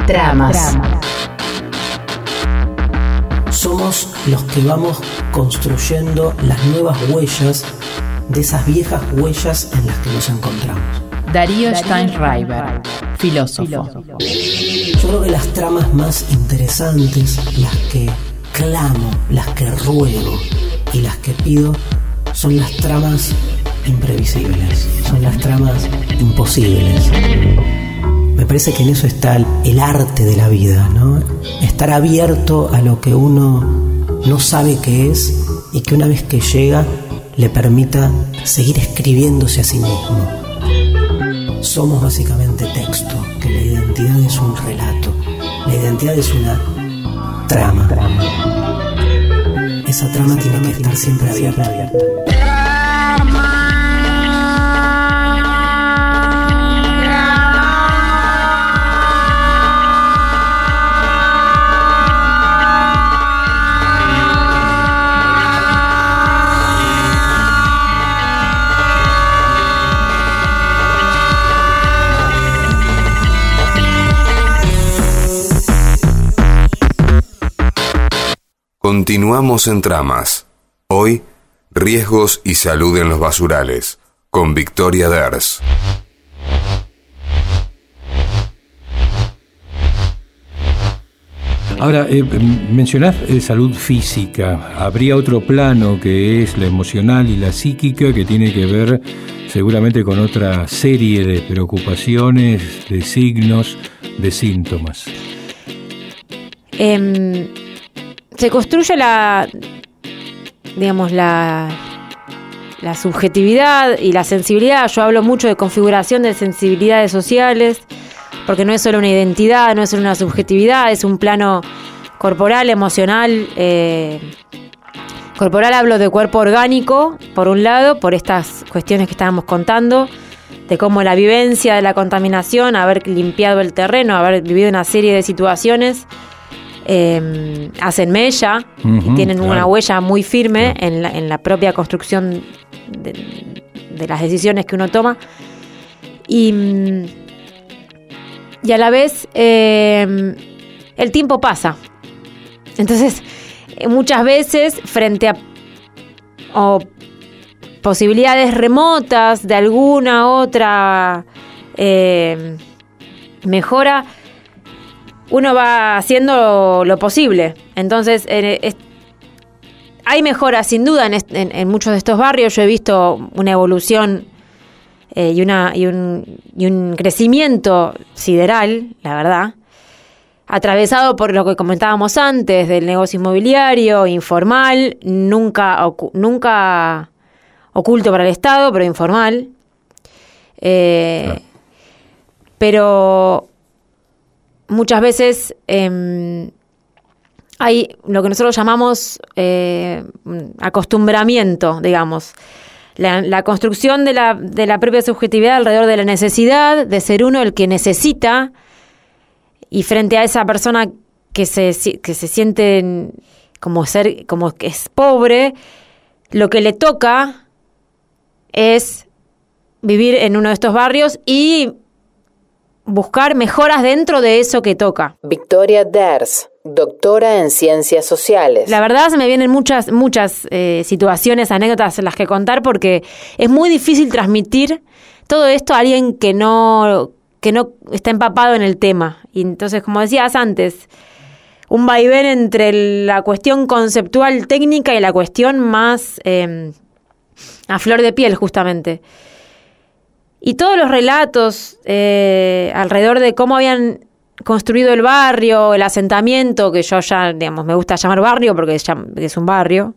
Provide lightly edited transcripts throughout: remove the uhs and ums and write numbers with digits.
Tramas. Somos los que vamos construyendo las nuevas huellas de esas viejas huellas en las que nos encontramos. Darío Steinreiber, filósofo. Yo creo que las tramas más interesantes, las que clamo, las que ruego y las que pido, son las tramas imprevisibles, son las tramas imposibles. Me parece que en eso está el arte de la vida, ¿no? Estar abierto a lo que uno no sabe qué es y que una vez que llega le permita seguir escribiéndose a sí mismo. Somos básicamente texto, que la identidad es un relato, la identidad es una trama. Esa trama tiene que estar siempre abierta. Continuamos en Tramas. Hoy, riesgos y salud en los basurales, con Victoria Ders. Ahora, mencionás salud física. Habría otro plano que es la emocional y la psíquica, que tiene que ver seguramente con otra serie de preocupaciones, de signos, de síntomas. Se construye la subjetividad y la sensibilidad. Yo hablo mucho de configuración de sensibilidades sociales, porque no es solo una identidad, no es solo una subjetividad, es un plano corporal, emocional. Corporal hablo de cuerpo orgánico, por un lado, por estas cuestiones que estábamos contando, de cómo la vivencia de la contaminación, haber limpiado el terreno, haber vivido una serie de situaciones, hacen mella y tienen una huella muy firme en la propia construcción de las decisiones que uno toma, y a la vez el tiempo pasa. Entonces muchas veces frente a posibilidades remotas de alguna otra mejora, uno va haciendo lo posible. Entonces, hay mejoras sin duda en muchos de estos barrios. Yo he visto una evolución y un crecimiento sideral, la verdad, atravesado por lo que comentábamos antes del negocio inmobiliario, informal, nunca oculto para el Estado, pero informal. Pero muchas veces hay lo que nosotros llamamos acostumbramiento, digamos. La construcción de la propia subjetividad alrededor de la necesidad de ser uno el que necesita, y frente a esa persona que se siente como que es pobre, lo que le toca es vivir en uno de estos barrios y buscar mejoras dentro de eso que toca. Victoria Ders, doctora en Ciencias Sociales. La verdad se me vienen muchas situaciones, anécdotas en las que contar, porque es muy difícil transmitir todo esto a alguien que no está empapado en el tema. Y entonces, como decías antes, un vaivén entre la cuestión conceptual técnica y la cuestión más a flor de piel, justamente. Y todos los relatos alrededor de cómo habían construido el barrio, el asentamiento, que yo ya, digamos, me gusta llamar barrio porque es un barrio,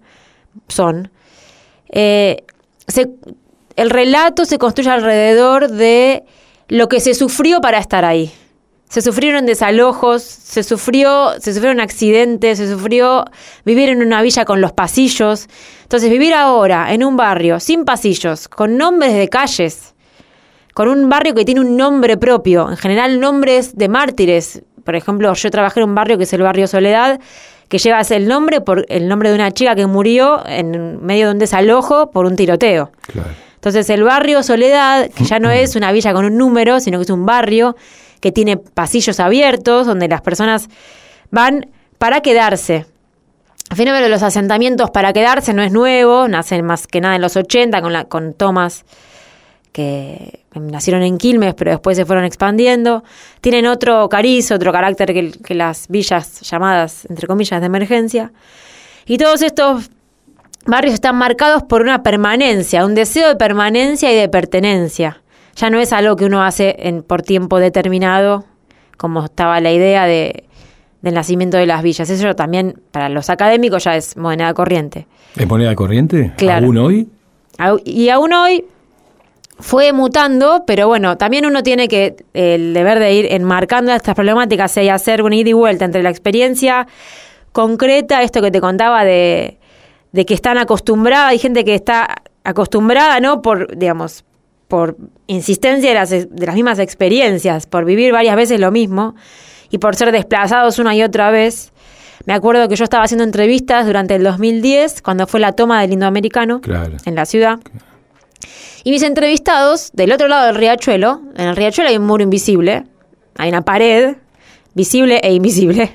el relato se construye alrededor de lo que se sufrió para estar ahí. Se sufrieron desalojos, se sufrieron accidentes, se sufrió vivir en una villa con los pasillos. Entonces, vivir ahora en un barrio sin pasillos, con nombres de calles, con un barrio que tiene un nombre propio, en general nombres de mártires. Por ejemplo, yo trabajé en un barrio que es el barrio Soledad, que lleva el nombre por el nombre de una chica que murió en medio de un desalojo por un tiroteo. Claro. Entonces el barrio Soledad, que ya no es una villa con un número, sino que es un barrio que tiene pasillos abiertos donde las personas van para quedarse. El fenómeno de los asentamientos para quedarse no es nuevo, nacen más que nada en los 80 con tomas que nacieron en Quilmes, pero después se fueron expandiendo. Tienen otro cariz, otro carácter que las villas llamadas, entre comillas, de emergencia. Y todos estos barrios están marcados por una permanencia, un deseo de permanencia y de pertenencia. Ya no es algo que uno hace por tiempo determinado, como estaba la idea del nacimiento de las villas. Eso también, para los académicos, ya es moneda corriente. ¿Es moneda corriente? Claro. ¿Aún hoy? Y aún hoy fue mutando, pero bueno, también uno tiene el deber de ir enmarcando estas problemáticas y hacer una ida y vuelta entre la experiencia concreta, esto que te contaba de que están acostumbradas, hay gente que está acostumbrada, ¿no? Por insistencia de las mismas experiencias, por vivir varias veces lo mismo y por ser desplazados una y otra vez. Me acuerdo que yo estaba haciendo entrevistas durante el 2010, cuando fue la toma del Indoamericano, claro, en la ciudad. Y mis entrevistados, del otro lado del riachuelo, en el riachuelo hay un muro invisible, hay una pared visible e invisible.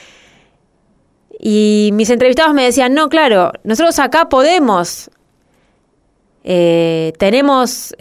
Y mis entrevistados me decían, no, claro, nosotros acá podemos, tenemos,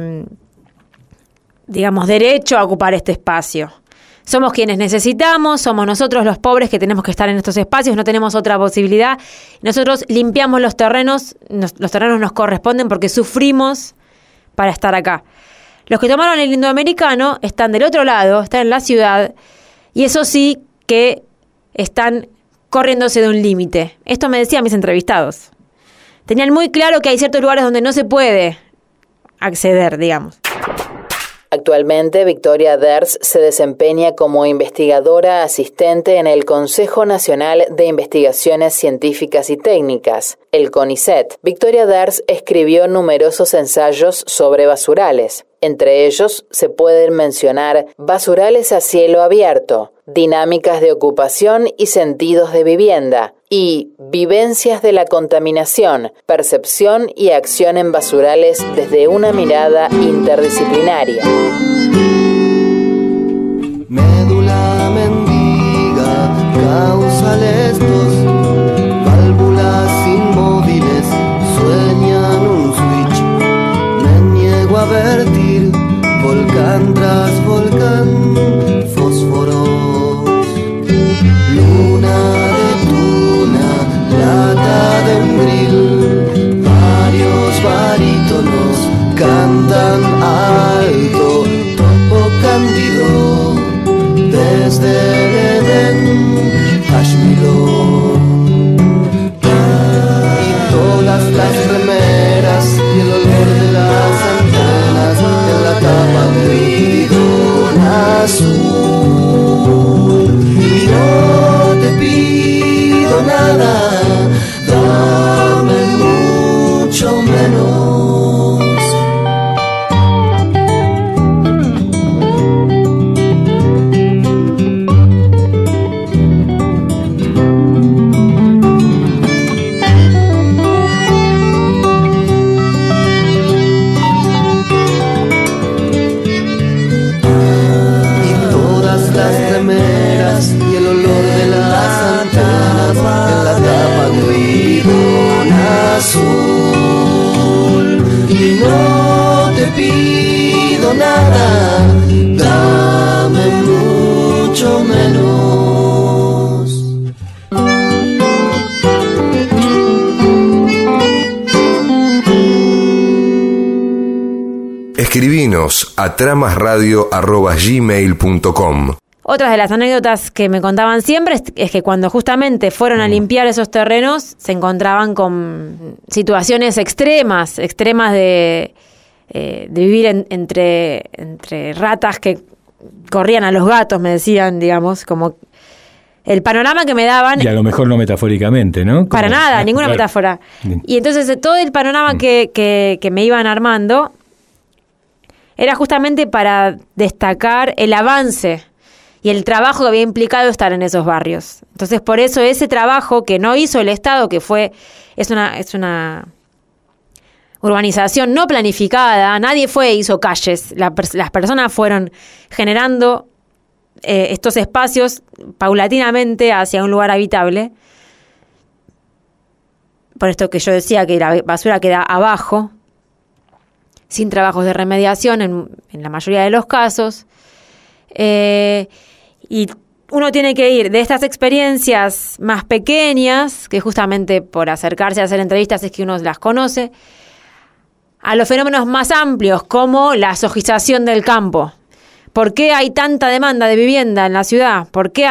derecho a ocupar este espacio. Somos quienes necesitamos, somos nosotros los pobres que tenemos que estar en estos espacios, no tenemos otra posibilidad. Nosotros limpiamos los terrenos, los terrenos nos corresponden porque sufrimos para estar acá. Los que tomaron el Indoamericano están del otro lado, están en la ciudad, y eso sí que están corriéndose de un límite. Esto me decían mis entrevistados. Tenían muy claro que hay ciertos lugares donde no se puede acceder, digamos. Actualmente, Victoria Ders se desempeña como investigadora asistente en el Consejo Nacional de Investigaciones Científicas y Técnicas, el CONICET. Victoria Ders escribió numerosos ensayos sobre basurales. Entre ellos se pueden mencionar Basurales a cielo abierto, Dinámicas de ocupación y sentidos de vivienda, y Vivencias de la contaminación, percepción y acción en basurales desde una mirada interdisciplinaria. Médula mendiga, causales dos, válvulas inmóviles, sueñan un switch. Me niego a vertir, volcán tras volcán, fósforos. Luna de tuna, lata de un grill, varios barítonos cantan alto, topo cándido, desde Edén, Ashmilón. Y todas las remeras y el olor de las antenas en la tapa de bidón azul. Y no te pido nada, dame mucho menos. Y no te pido nada, dame mucho menos. Escribinos a tramasradio@gmail.com. Otras de las anécdotas que me contaban siempre es que cuando justamente fueron a limpiar esos terrenos se encontraban con situaciones extremas de vivir entre ratas que corrían a los gatos, me decían, digamos, como el panorama que me daban. Y a lo mejor no metafóricamente, ¿no? Como, para nada, ninguna claro. metáfora. Y entonces todo el panorama que me iban armando era justamente para destacar el avance y el trabajo que había implicado estar en esos barrios. Entonces, por eso ese trabajo que no hizo el Estado, que es una urbanización no planificada, nadie fue e hizo calles, las personas fueron generando estos espacios paulatinamente hacia un lugar habitable. Por esto que yo decía que la basura queda abajo, sin trabajos de remediación en la mayoría de los casos. Y uno tiene que ir de estas experiencias más pequeñas, que justamente por acercarse a hacer entrevistas es que uno las conoce, a los fenómenos más amplios, como la zojización del campo. ¿Por qué hay tanta demanda de vivienda en la ciudad? ¿Por qué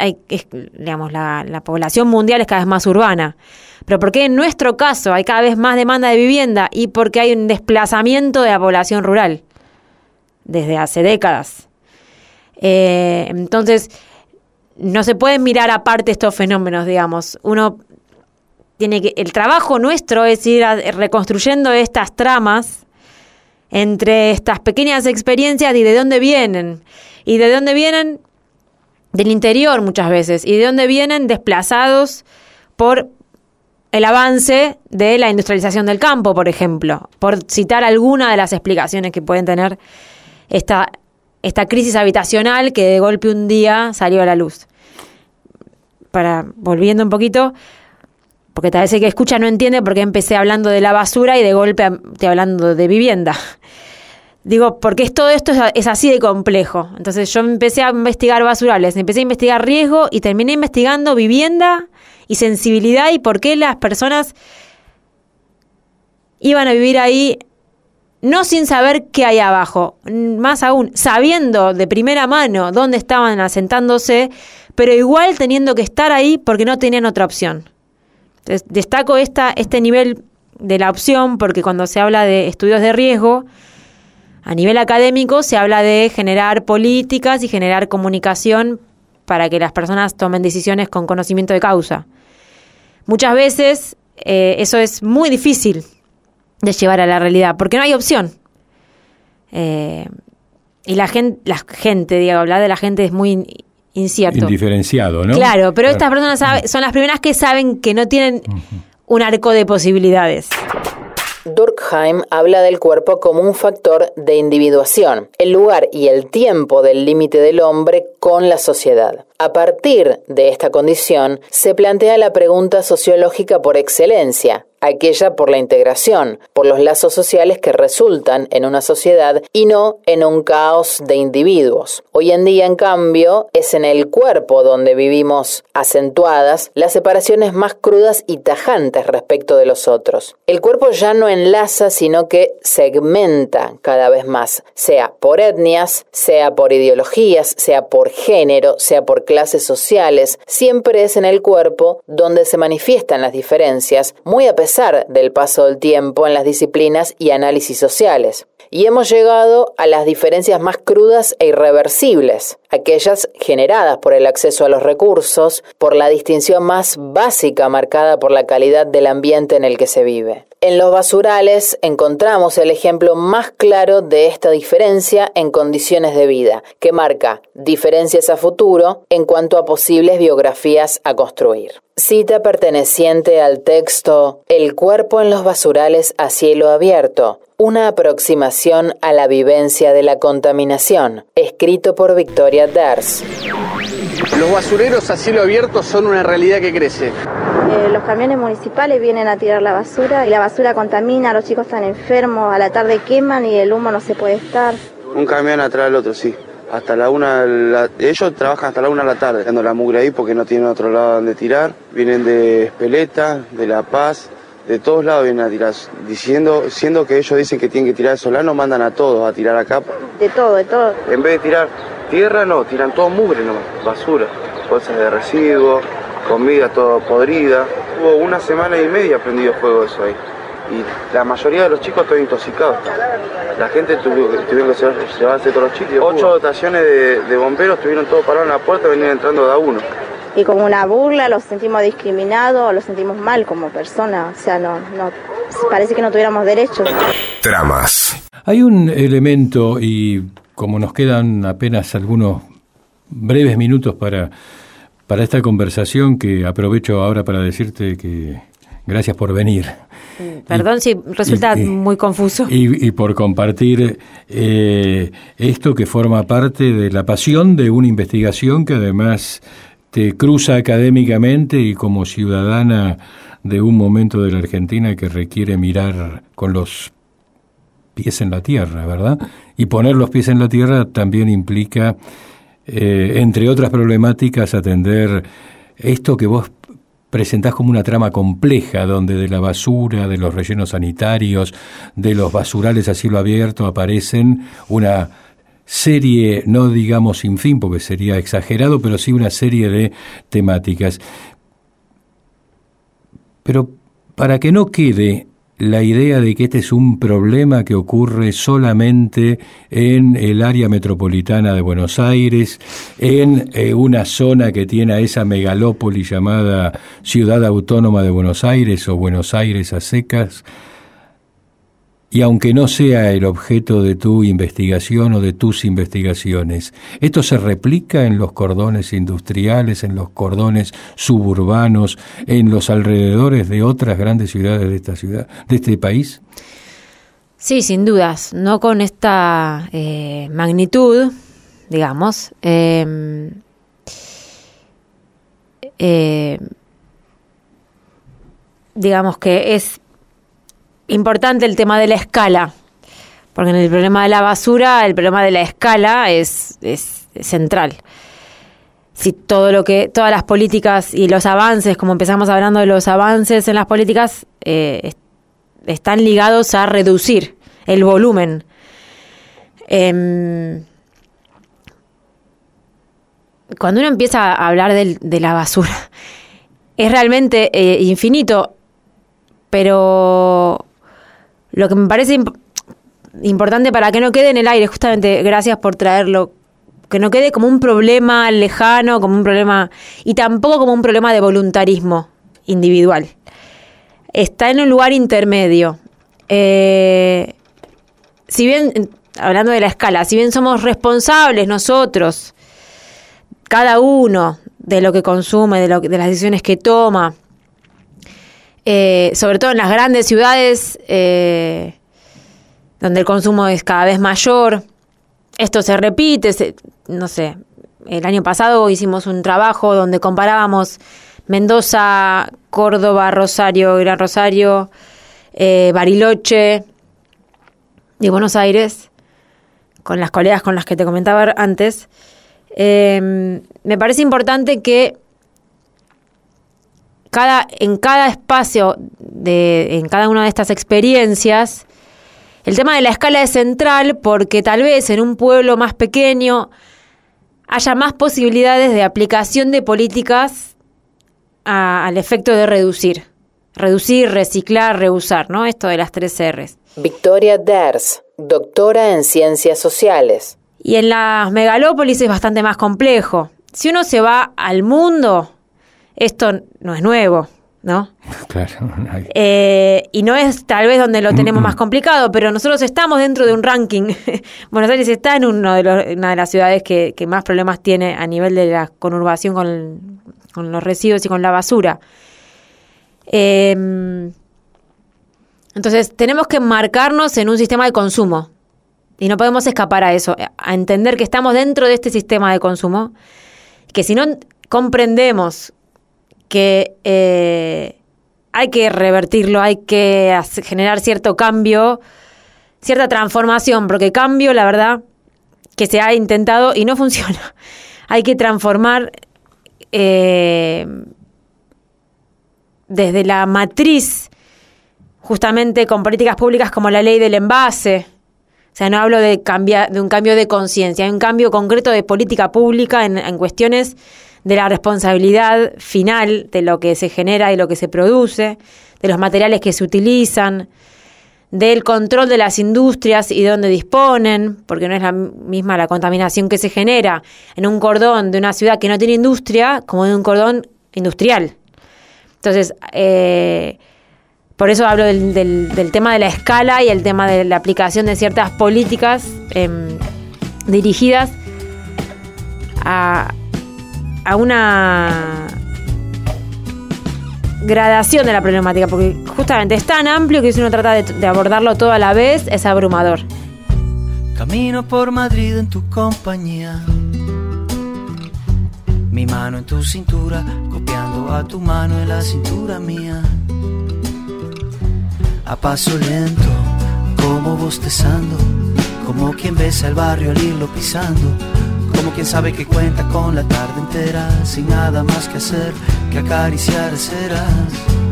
la población mundial es cada vez más urbana? Pero ¿por qué en nuestro caso hay cada vez más demanda de vivienda? Y porque hay un desplazamiento de la población rural desde hace décadas. Entonces, no se pueden mirar aparte estos fenómenos, digamos. Uno tiene que... El trabajo nuestro es ir reconstruyendo estas tramas entre estas pequeñas experiencias y de dónde vienen. Y de dónde vienen del interior muchas veces. Y de dónde vienen desplazados por el avance de la industrialización del campo, por ejemplo. Por citar alguna de las explicaciones que pueden tener esta crisis habitacional que de golpe un día salió a la luz. Volviendo un poquito, porque tal vez el que escucha no entiende por qué empecé hablando de la basura y de golpe estoy hablando de vivienda. Digo, porque todo esto es así de complejo. Entonces yo empecé a investigar basurales, empecé a investigar riesgo y terminé investigando vivienda y sensibilidad y por qué las personas iban a vivir ahí no sin saber qué hay abajo, más aún sabiendo de primera mano dónde estaban asentándose, pero igual teniendo que estar ahí porque no tenían otra opción. Entonces, destaco este nivel de la opción porque cuando se habla de estudios de riesgo, a nivel académico se habla de generar políticas y generar comunicación para que las personas tomen decisiones con conocimiento de causa. Muchas veces eso es muy difícil de llevar a la realidad, porque no hay opción. Y la gente, hablar de la gente es muy incierto. Indiferenciado, ¿no? Claro, pero estas personas son las primeras que saben que no tienen un arco de posibilidades. Durkheim habla del cuerpo como un factor de individuación, el lugar y el tiempo del límite del hombre con la sociedad. A partir de esta condición, se plantea la pregunta sociológica por excelencia, aquella por la integración, por los lazos sociales que resultan en una sociedad y no en un caos de individuos. Hoy en día, en cambio, es en el cuerpo donde vivimos acentuadas las separaciones más crudas y tajantes respecto de los otros. El cuerpo ya no enlaza, sino que segmenta cada vez más, sea por etnias, sea por ideologías, sea por género, sea por clases sociales. Siempre es en el cuerpo donde se manifiestan las diferencias, muy a pesar del paso del tiempo en las disciplinas y análisis sociales. Y hemos llegado a las diferencias más crudas e irreversibles, aquellas generadas por el acceso a los recursos, por la distinción más básica marcada por la calidad del ambiente en el que se vive. En los basurales encontramos el ejemplo más claro de esta diferencia en condiciones de vida, que marca diferencias a futuro en cuanto a posibles biografías a construir. Cita perteneciente al texto El cuerpo en los basurales a cielo abierto, una aproximación a la vivencia de la contaminación, escrito por Victoria Ders. Los basureros a cielo abierto son una realidad que crece. Los camiones municipales vienen a tirar la basura y la basura contamina, los chicos están enfermos, a la tarde queman y el humo no se puede estar. Un camión atrás del otro, sí. Hasta la 1, ellos trabajan hasta la 1 de la tarde, dando la mugre ahí porque no tienen otro lado donde tirar. Vienen de Espeleta, de La Paz, de todos lados vienen a tirar, siendo que ellos dicen que tienen que tirar de Solano, mandan a todos a tirar acá. De todo. En vez de tirar tierra, no, tiran todo mugre nomás, basura, cosas de residuos, comida toda podrida. Hubo 1 semana y media prendido fuego eso ahí. Y la mayoría de los chicos están intoxicados. La gente tuvieron que llevarse todos los chicos. 8 dotaciones de bomberos estuvieron todos parados en la puerta, venían entrando de a uno. Y como una burla, los sentimos discriminados, los sentimos mal como personas. O sea, no parece que no tuviéramos derechos. Tramas. Hay un elemento, y como nos quedan apenas algunos breves minutos para esta conversación, que aprovecho ahora para decirte que Gracias por venir. Perdón si resulta muy confuso. Y por compartir esto que forma parte de la pasión de una investigación que además te cruza académicamente y como ciudadana de un momento de la Argentina que requiere mirar con los pies en la tierra, ¿verdad? Y poner los pies en la tierra también implica, entre otras problemáticas, atender esto que vos presentás como una trama compleja, donde de la basura, de los rellenos sanitarios, de los basurales a cielo abierto aparecen una serie, no digamos sin fin, porque sería exagerado, pero sí una serie de temáticas. Pero para que no quede la idea de que este es un problema que ocurre solamente en el área metropolitana de Buenos Aires, en una zona que tiene a esa megalópoli llamada Ciudad Autónoma de Buenos Aires o Buenos Aires a secas, y aunque no sea el objeto de tu investigación o de tus investigaciones, ¿esto se replica en los cordones industriales, en los cordones suburbanos, en los alrededores de otras grandes ciudades de esta ciudad, de este país? Sí, sin dudas, no con esta magnitud, digamos. Digamos que es importante el tema de la escala, porque en el problema de la basura, el problema de la escala es central. Si todas las políticas y los avances, como empezamos hablando de los avances en las políticas, están ligados a reducir el volumen. Cuando uno empieza a hablar de la basura, es realmente infinito, pero lo que me parece importante para que no quede en el aire, justamente gracias por traerlo, que no quede como un problema lejano, como un problema, y tampoco como un problema de voluntarismo individual. Está en un lugar intermedio. Si bien, hablando de la escala, si bien somos responsables nosotros, cada uno, de lo que consume, de las decisiones que toma, sobre todo en las grandes ciudades, donde el consumo es cada vez mayor. Esto se repite, no sé, el año pasado hicimos un trabajo donde comparábamos Mendoza, Córdoba, Rosario, Gran Rosario, Bariloche y Buenos Aires, con las colegas con las que te comentaba antes. Me parece importante que en cada espacio, en cada una de estas experiencias, el tema de la escala es central, porque tal vez en un pueblo más pequeño haya más posibilidades de aplicación de políticas al efecto de reducir, reciclar, reusar, ¿no? Esto de las 3 R's. Victoria Ders, doctora en Ciencias Sociales. Y en las megalópolis es bastante más complejo. Si uno se va al mundo, esto no es nuevo, ¿no? Claro. Y no es tal vez donde lo tenemos más complicado, pero nosotros estamos dentro de un ranking. Buenos Aires está en una de las ciudades que más problemas tiene a nivel de la conurbación con los residuos y con la basura. Entonces tenemos que enmarcarnos en un sistema de consumo y no podemos escapar a eso, a entender que estamos dentro de este sistema de consumo, que si no comprendemos que hay que revertirlo, hay que generar cierto cambio, cierta transformación, porque cambio, la verdad, que se ha intentado y no funciona. Hay que transformar desde la matriz, justamente con políticas públicas como la ley del envase. O sea, no hablo de un cambio de conciencia, hay un cambio concreto de política pública en cuestiones de la responsabilidad final de lo que se genera y lo que se produce, de los materiales que se utilizan, del control de las industrias y de dónde disponen, porque no es la misma la contaminación que se genera en un cordón de una ciudad que no tiene industria como en un cordón industrial. Entonces, por eso hablo del tema de la escala y el tema de la aplicación de ciertas políticas dirigidas a gradación de la problemática, porque justamente es tan amplio que si uno trata de abordarlo todo a la vez, es abrumador. Camino por Madrid en tu compañía, mi mano en tu cintura, copiando a tu mano en la cintura mía. A paso lento, como bostezando, como quien besa el barrio al irlo pisando, como quien sabe que cuenta con la tarde entera, sin nada más que hacer que acariciar ceras.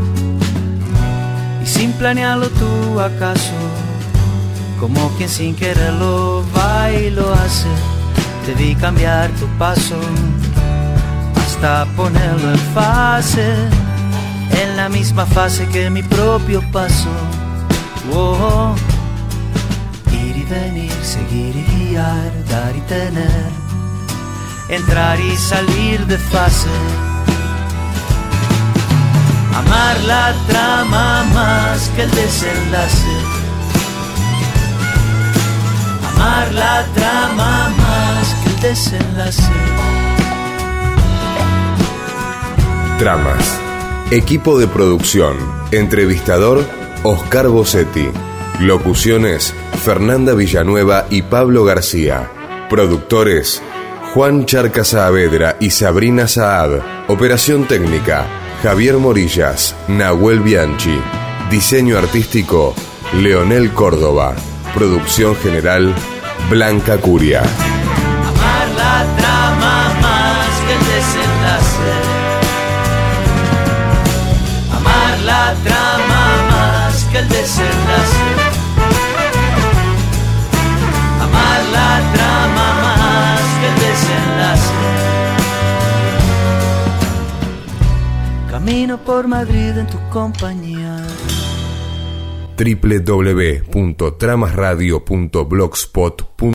Y sin planearlo tú acaso, como quien sin quererlo va y lo hace, te vi cambiar tu paso hasta ponerlo en fase, en la misma fase que mi propio paso. Oh, ir y venir, seguir y guiar, dar y tener, entrar y salir de fase. Amar la trama más que el desenlace. Amar la trama más que el desenlace. Tramas. Equipo de producción. Entrevistador, Oscar Bossetti. Locuciones, Fernanda Villanueva y Pablo García. Productores, Juan Charca Saavedra y Sabrina Saad. Operación técnica, Javier Morillas, Nahuel Bianchi. Diseño artístico, Leonel Córdoba. Producción general, Blanca Curia. Amar la trama más que el desenlace. Amar la trama más que el desenlace. Amar la trama más que el desenlace. Camino por Madrid en tu compañía. www.tramasradio.blogspot.com